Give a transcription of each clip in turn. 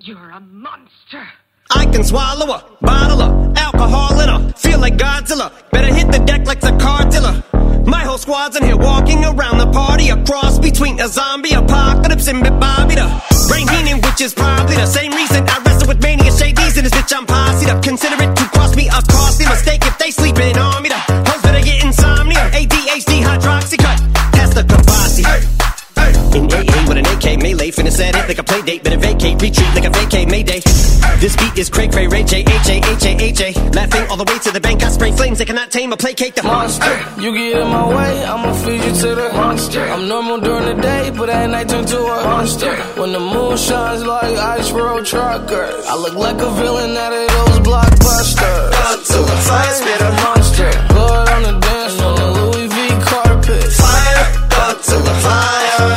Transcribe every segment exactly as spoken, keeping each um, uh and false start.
You're a monster. I can swallow a bottle of alcohol in her. Feel like Godzilla. Better hit the deck like the car dealer. My whole squad's in here walking around the party. A cross between a zombie apocalypse and Bobby the Brain Heenan, which is probably the same reason I wrestle with mania shades in this bitch. I'm posse up. Consider it to cost me a costly mistake if they sleeping on me. The hoes better get insomnia. A D H D hydroxy cut. That's the Kavasi. Hey. In A A with an A K melee, finna set it like a play date, better vacate, retreat like a vacate Mayday. This beat is Craig Ray Ray J H A H A H A. Laughing all the way to the bank, I spray flames, they cannot tame or placate the monster. You get in my way, I'ma feed you to the monster. I'm normal during the day, but at night turn to a monster. When the moon shines like ice road truckers, I look like a villain out of those blockbusters. Up to the fire, spit a monster. Blood on the dance floor, the Louis V carpet. Fire, up to the fire.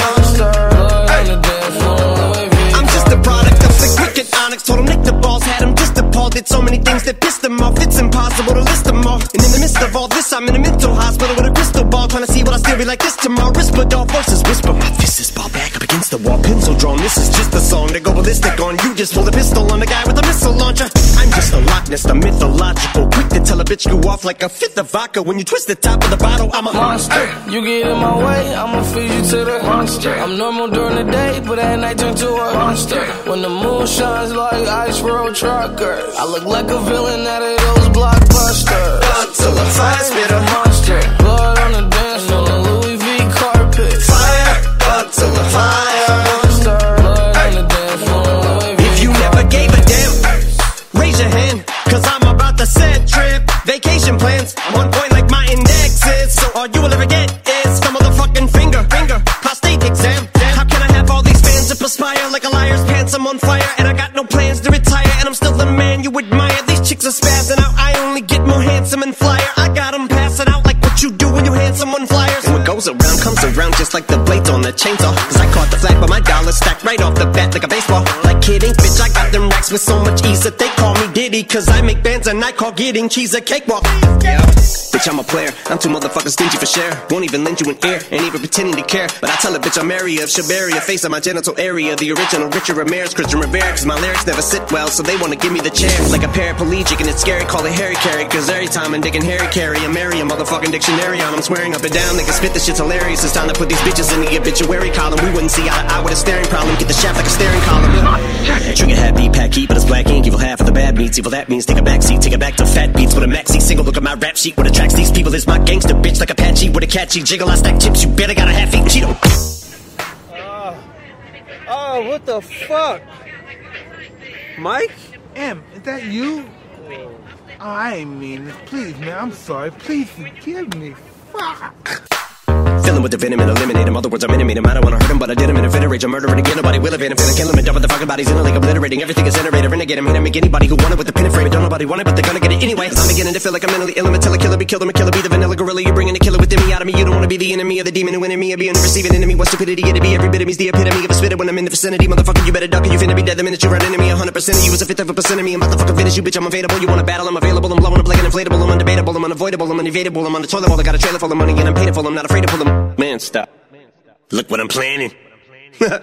Told him nick the balls, had him just appalled. Did so many things that pissed him off. It's impossible to list them all. And in the midst of all this, I'm in a mental hospital with a crystal ball, trying to see what I still be like this tomorrow. Whisper dog voices whisper. My fist is ball back up against the wall, pencil drawn. This is just a song to go ballistic on. You just pull a pistol on the guy with a missile launcher. I'm just a Loch Ness, the mythological. Quick to tell a bitch you off like a fifth of vodka. When you twist the top of the bottle, I'm a monster. You get in my way, I'ma feed you to the monster. I'm normal during the day, but at night turn to a monster. When the moon shines like ice road truckers, I look like a villain out of those blockbusters. Up to the fire, spit a monster. Blood on the dance floor, the Louis V carpet. Fire, up to the fire. Monster, blood on the dance floor, Louis V. If you never gave a damn, raise your hand, cause I'm about to set trip. Vacation plans, one point like my index is. So all you will ever get is the motherfucking finger, finger, prostate exam. How can I have all these fans that perspire like a liar's pants? I'm on fire and I got no plans to retire, and I'm still the man you admire. These chicks are spazzing out, I only get more handsome and flyer. I got them passing out like what you do when you hand someone flyers. And what goes around comes around just like the blades on the chainsaw. Cause I caught the flag but my dollar stacked right off the bat like a baseball. Like kidding, bitch, I got them racks with so much ease that they call me Diddy. Cause I make bands and I call getting cheese a cakewalk. Yeah, bitch, I'm a player, I'm too motherfucking stingy for share. Won't even lend you an ear, ain't even pretending to care. But I tell a bitch I'm area of Shabaria, face of my genital area. The original Richard Ramirez, Christian Rivera. Cause my lyrics never sit well, so they wanna give me the chair. Like a paraplegic and it's scary, call it Harry Carry. Cause every time I'm digging Harry Carry, I'm marry a motherfucking dictionary on. I'm swearing up and down, niggas spit this shit's hilarious. It's time to put these bitches in the obituary column. We wouldn't see eye to eye with a staring problem. Get the shaft like a staring column. Trigger happy, pack heat, but it's black ink. Evil half of the bad meats. Evil that means take a backseat, take it back to fat beats with a maxi single. Look at my rap sheet. What attracts these people is my gangster bitch like Apache with a catchy jiggle. I stack chips, you better got a half eat Cheeto. Uh, oh, what the fuck? Mike? M, is that you? Oh, I ain't mean this. Please, man, I'm sorry. Please forgive me. Fuck. Filling with the venom and eliminate him. Other words, I'm intimate him. I don't wanna hurt him, but I did him in a fit of rage. I'm murdering again. Nobody will evade him. Feeling kill him and dumping the fucking bodies in a lake, obliterating. Everything is generator. Renegade him. Hit him. Make anybody who want it with the pin and frame it. Don't nobody want it, but they're gonna get it anyway. I'm beginning to feel like I'm mentally ill. I'm a killer, be killed. I'm a killer, be the vanilla gorilla. You're bringing a killer within me out of me. You don't wanna be the enemy of the demon who in me. Or being the receiving enemy. What stupidity it'd be. Every bit of me's the epitome of a spitter when I'm in the vicinity. Motherfucker, you better duck or you finna be dead the minute you run into me. one hundred percent of you is a fifth of a percent of me. I'm about to fucking finish you, bitch. I'm available. You wanna battle? I'm available. I'm blowing up like an inflatable. I'm undebatable. I'm unavoidable. I'm unevadable. I'm on the toilet while I got a trailer full of money and I'm paid for. I'm not afraid to pull them. Man, stop. Look what I'm planning. I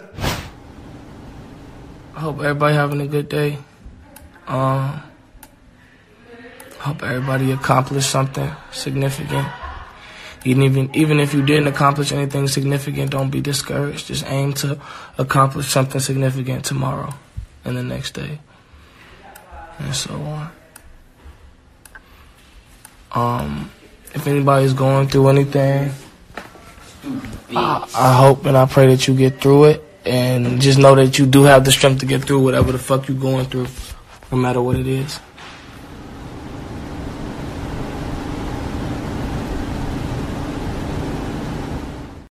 hope everybody having a good day. Um, hope everybody accomplished something significant. Even, even even if you didn't accomplish anything significant, don't be discouraged. Just aim to accomplish something significant tomorrow and the next day, and so on. Um, if anybody's going through anything, I, I hope and I pray that you get through it, and just know that you do have the strength to get through whatever the fuck you're going through, no matter what it is.